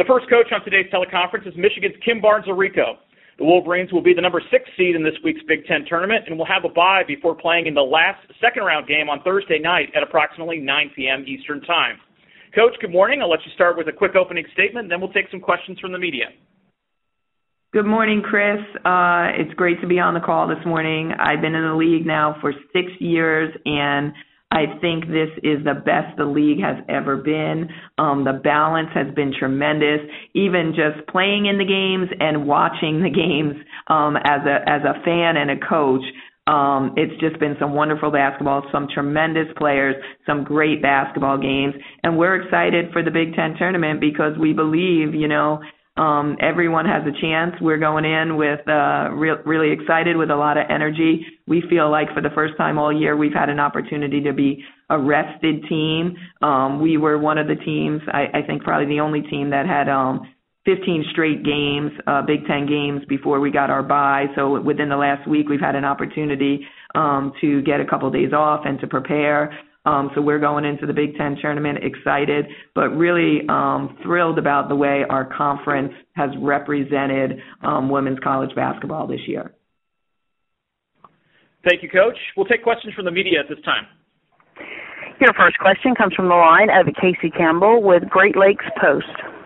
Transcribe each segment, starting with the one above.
The first coach on today's teleconference is Michigan's Kim Barnes-Arico. The Wolverines will be the number 6 seed in this week's Big Ten tournament and will have a bye before playing in the last second-round game on Thursday night at approximately 9 p.m. Eastern Time. Coach, good morning. I'll let you start with a quick opening statement, and then we'll take some questions from the media. Good morning, Chris. It's great to be on the call this morning. I've been in the league now for 6 years, and I think this is the best the league has ever been. The balance has been tremendous. Even just playing in the games and watching the games as a fan and a coach, it's just been some wonderful basketball, some tremendous players, some great basketball games, and we're excited for the Big Ten tournament because we believe, everyone has a chance. We're going in with really excited with a lot of energy. We feel like for the first time all year we've had an opportunity to be a rested team. We were one of the teams, I think probably the only team that had 15 straight games, Big Ten games before we got our bye. So within the last week we've had an opportunity to get a couple of days off and to prepare. So we're going into the Big Ten tournament excited, but really thrilled about the way our conference has represented women's college basketball this year. Thank you, Coach. We'll take questions from the media at this time. Your first question comes from the line of Casey Campbell with Great Lakes Post.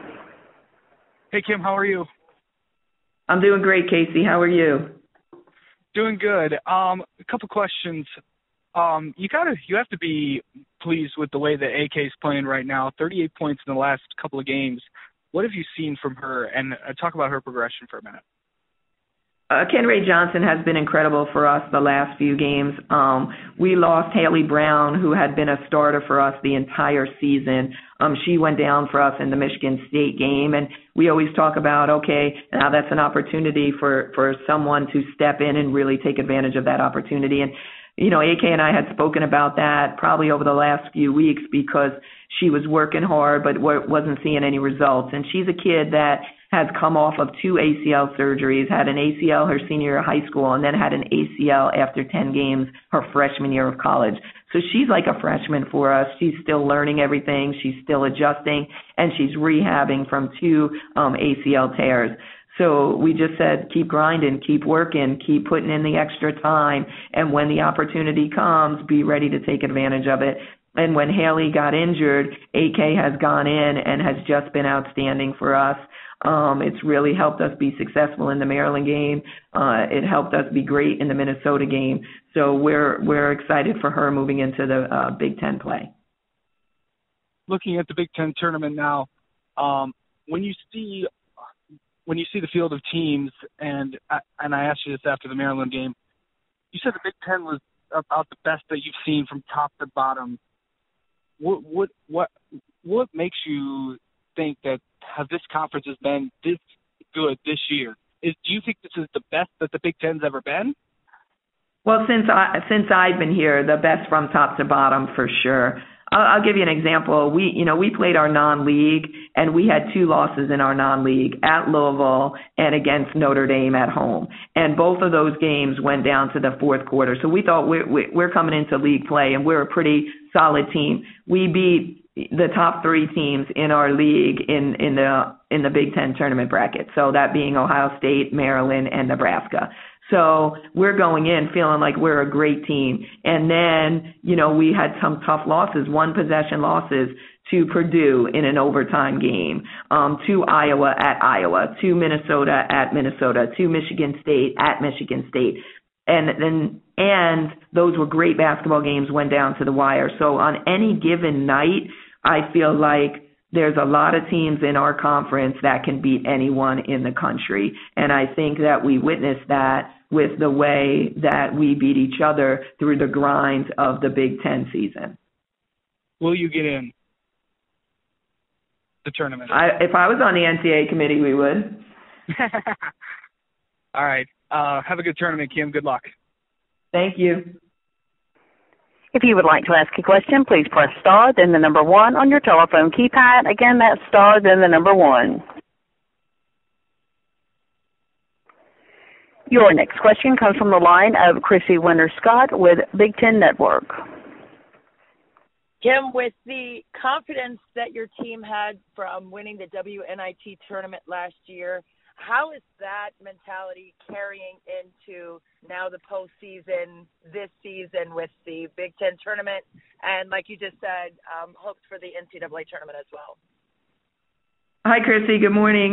Hey, Kim, how are you? I'm doing great, Casey. How are you? Doing good. A couple questions. You have to be pleased with the way that AK is playing right now. 38 points in the last couple of games. What have you seen from her? And talk about her progression for a minute. Kenray Johnson has been incredible for us the last few games. We lost Haley Brown, who had been a starter for us the entire season. She went down for us in the Michigan State game, and we always talk about, okay, now that's an opportunity for someone to step in and really take advantage of that opportunity. And AK and I had spoken about that probably over the last few weeks because she was working hard but wasn't seeing any results. And she's a kid that has come off of 2 ACL surgeries, had an ACL her senior year of high school, and then had an ACL after 10 games her freshman year of college. So she's like a freshman for us. She's still learning everything. She's still adjusting, and she's rehabbing from 2 ACL tears. So we just said, keep grinding, keep working, keep putting in the extra time, and when the opportunity comes, be ready to take advantage of it. And when Haley got injured, AK has gone in and has just been outstanding for us. It's really helped us be successful in the Maryland game. It helped us be great in the Minnesota game. So we're excited for her moving into the Big Ten play. Looking at the Big Ten tournament now, when you see the field of teams, and I asked you this after the Maryland game, you said the Big Ten was about the best that you've seen from top to bottom. What makes you think that this conference has been this good this year? Do you think this is the best that the Big Ten's ever been? Well, since I've been here, the best from top to bottom for sure. I'll give you an example. We played our non-league, and we had 2 losses in our non-league at Louisville and against Notre Dame at home. And both of those games went down to the fourth quarter. So we thought we're coming into league play, and we're a pretty solid team. We beat the top 3 teams in our league in the Big Ten tournament bracket. So that being Ohio State, Maryland, and Nebraska. So we're going in feeling like we're a great team. And then, we had some tough losses, 1-possession losses to Purdue in an overtime game, to Iowa at Iowa, to Minnesota at Minnesota, to Michigan State at Michigan State. And those were great basketball games, went down to the wire. So on any given night, I feel like there's a lot of teams in our conference that can beat anyone in the country. And I think that we witnessed that with the way that we beat each other through the grind of the Big Ten season. Will you get in the tournament? If I was on the NCAA committee, we would. All right. Have a good tournament, Kim. Good luck. Thank you. If you would like to ask a question, please press star, then the number 1 on your telephone keypad. Again, that's star, then the number 1. Your next question comes from the line of Chrissy Winter-Scott with Big Ten Network. Kim, with the confidence that your team had from winning the WNIT tournament last year, how is that mentality carrying into now the postseason this season with the Big Ten tournament and, like you just said, hopes for the NCAA tournament as well? Hi, Chrissy. Good morning.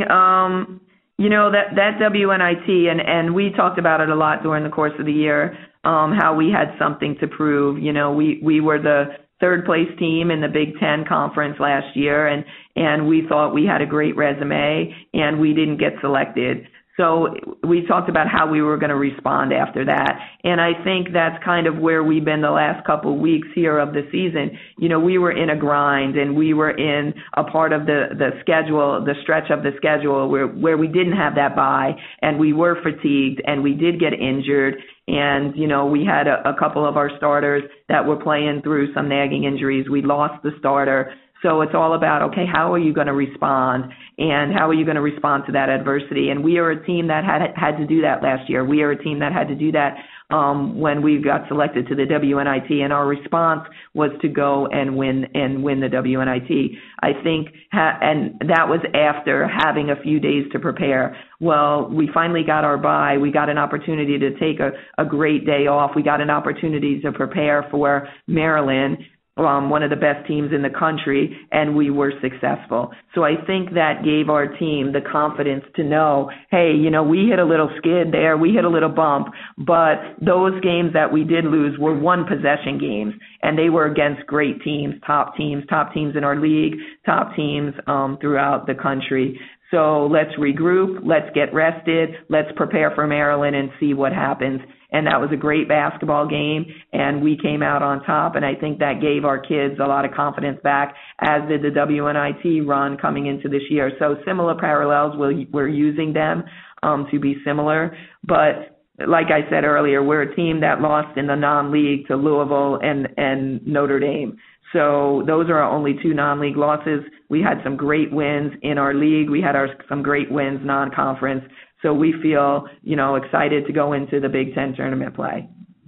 That WNIT, and we talked about it a lot during the course of the year, how we had something to prove. We were the third place team in the Big Ten conference last year, and we thought we had a great resume, and we didn't get selected. So we talked about how we were going to respond after that. And I think that's kind of where we've been the last couple of weeks here of the season. We were in a grind, and we were in a part of the schedule, the stretch of the schedule where we didn't have that bye, and we were fatigued, and we did get injured. And, we had a couple of our starters that were playing through some nagging injuries. We lost the starter. So it's all about, okay, how are you going to respond, and how are you going to respond to that adversity? And we are a team that had to do that last year. We are a team that had to do that when we got selected to the WNIT, and our response was to go and win the WNIT. I think, and that was after having a few days to prepare. Well, we finally got our bye. We got an opportunity to take a great day off. We got an opportunity to prepare for Maryland, one of the best teams in the country, and we were successful. So I think that gave our team the confidence to know, hey, we hit a little skid there, we hit a little bump, but those games that we did lose were one-possession games, and they were against great teams, top teams in our league, top teams throughout the country. So let's regroup, let's get rested, let's prepare for Maryland and see what happens. And that was a great basketball game, and we came out on top, and I think that gave our kids a lot of confidence back, as did the WNIT run coming into this year. So similar parallels, we're using them to be similar. But like I said earlier, we're a team that lost in the non-league to Louisville and Notre Dame. So those are our only two non-league losses. We had some great wins in our league. We had some great wins non-conference. So we feel, excited to go into the Big Ten tournament play.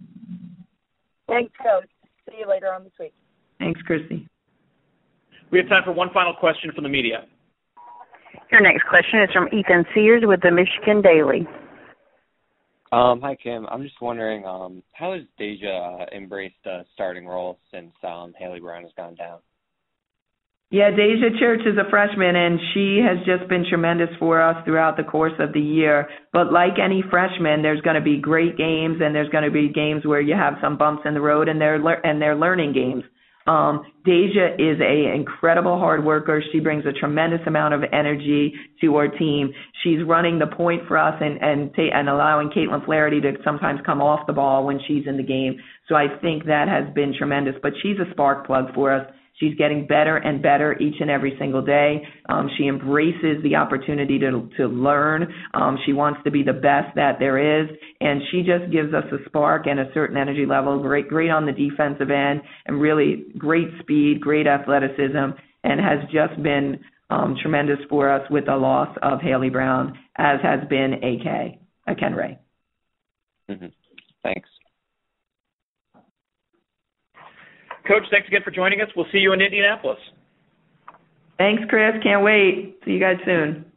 Thanks, Coach. See you later on this week. Thanks, Christy. We have time for one final question from the media. Your next question is from Ethan Sears with the Michigan Daily. Hi, Kim. I'm just wondering, how has Deja embraced a starting role since Haley Brown has gone down? Yeah, Deja Church is a freshman, and she has just been tremendous for us throughout the course of the year. But like any freshman, there's going to be great games, and there's going to be games where you have some bumps in the road, and they're learning games. Deja is an incredible hard worker. She brings a tremendous amount of energy to our team. She's running the point for us and allowing Caitlin Flaherty to sometimes come off the ball when she's in the game. So I think that has been tremendous. But she's a spark plug for us. She's getting better and better each and every single day. She embraces the opportunity to learn. She wants to be the best that there is, and she just gives us a spark and a certain energy level. Great on the defensive end, and really great speed, great athleticism, and has just been tremendous for us with the loss of Haley Brown, as has been Ken Ray. Mm-hmm. Thanks. Coach, thanks again for joining us. We'll see you in Indianapolis. Thanks, Chris. Can't wait. See you guys soon.